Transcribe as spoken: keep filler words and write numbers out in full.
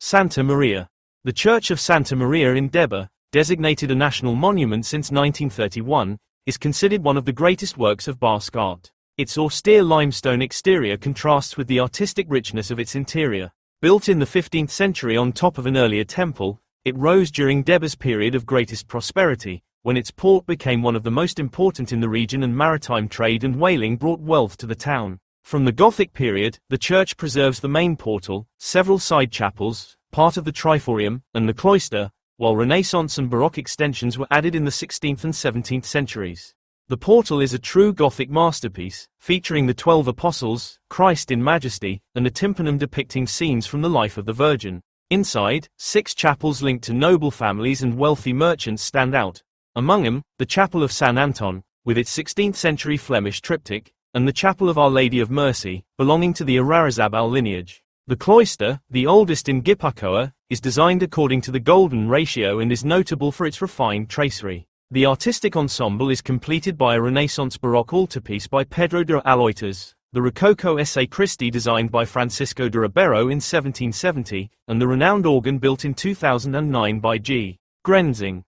Santa Maria. The Church of Santa Maria in Deba, designated a national monument since nineteen thirty-one, is considered one of the greatest works of Basque art. Its austere limestone exterior contrasts with the artistic richness of its interior. Built in the fifteenth century on top of an earlier temple, it rose during Deba's period of greatest prosperity, when its port became one of the most important in the region and maritime trade and whaling brought wealth to the town. From the Gothic period, the church preserves the main portal, several side chapels, part of the triforium, and the cloister, while Renaissance and Baroque extensions were added in the sixteenth and seventeenth centuries. The portal is a true Gothic masterpiece, featuring the twelve apostles, Christ in majesty, and a tympanum depicting scenes from the life of the Virgin. Inside, six chapels linked to noble families and wealthy merchants stand out. Among them, the Chapel of San Anton, with its sixteenth century Flemish triptych, and the Chapel of Our Lady of Mercy, belonging to the Ararazabal lineage. The cloister, the oldest in Gipuzkoa, is designed according to the Golden Ratio and is notable for its refined tracery. The artistic ensemble is completed by a Renaissance Baroque altarpiece by Pedro de Aloytas, the Rococo Esse Christi designed by Francisco de Ribeiro in seventeen seventy, and the renowned organ built in two thousand nine by G. Grenzing.